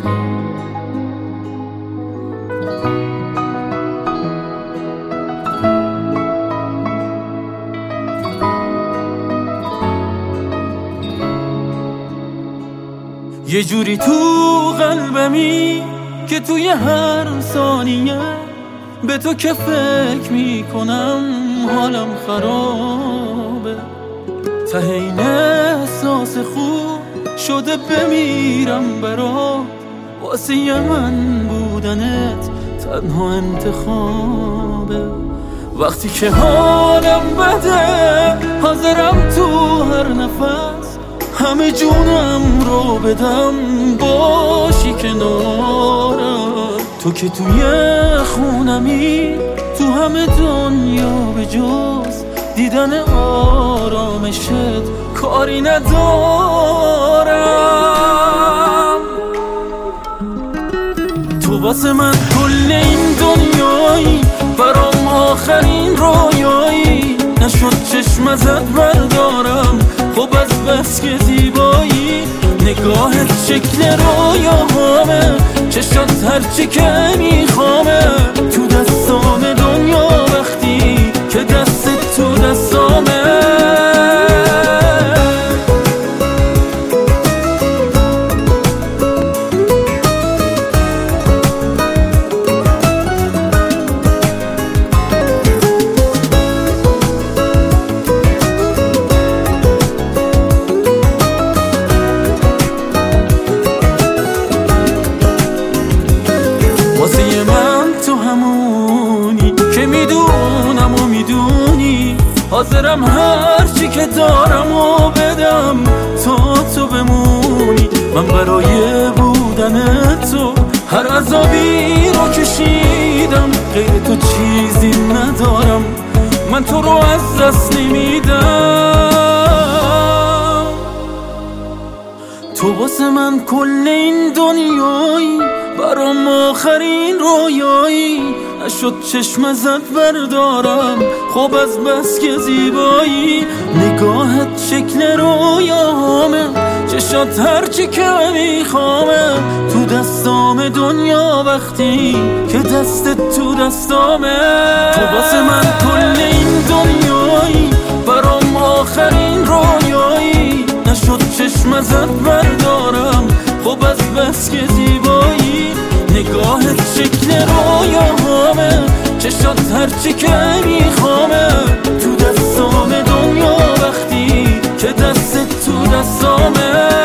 یه جوری تو قلبمی که توی هر ثانیه به تو که فکر میکنم حالم خرابه. ته این احساس خوب شده بمیرم برات، واسه من بودنت تنها انتخابه. وقتی که حالم بده حاضرم تو هر نفس همه جونم رو بدم باشی کنارم. تو که توی خونمی تو همه دنیا به جز دیدن آرامشت کاری ندارم. تو واسه من کل این دنیایی، برام آخرین رویایی. نشد چشم ازت بردارم، خب از بس که زیبایی. نگاهت شکل رویاهامه، چشات هرچی که میخوامه. تو دستام دنیا وقتی که دستت تو دستامه. واسه من تو همونی که میدونم و میدونی. حاضرم هرچی که دارم و بدم تا تو بمونی. من برای بودن تو هر عذابی رو کشیدم، غیر تو چیزی ندارم، من تو رو از دست نمیدم. تو واسه من کل این دنیایی، برام آخرین رویایی. نشد چشم ازت بردارم، خب از بس که زیبایی. نگاهت شکل رویاهامه، چشات هرچی که میخوامه. تو دستام دنیا وقتی که دستت تو دستامه. تو واسه من کل این دنیایی، برام آخرین رویایی. نشد چشم ازت بردارم، خب از بس که زیبایی. نگاهت شکل رویاهامه، چشات هرچی که میخوامه. تو دستام دنیا وقتی که دستت تو دستامه.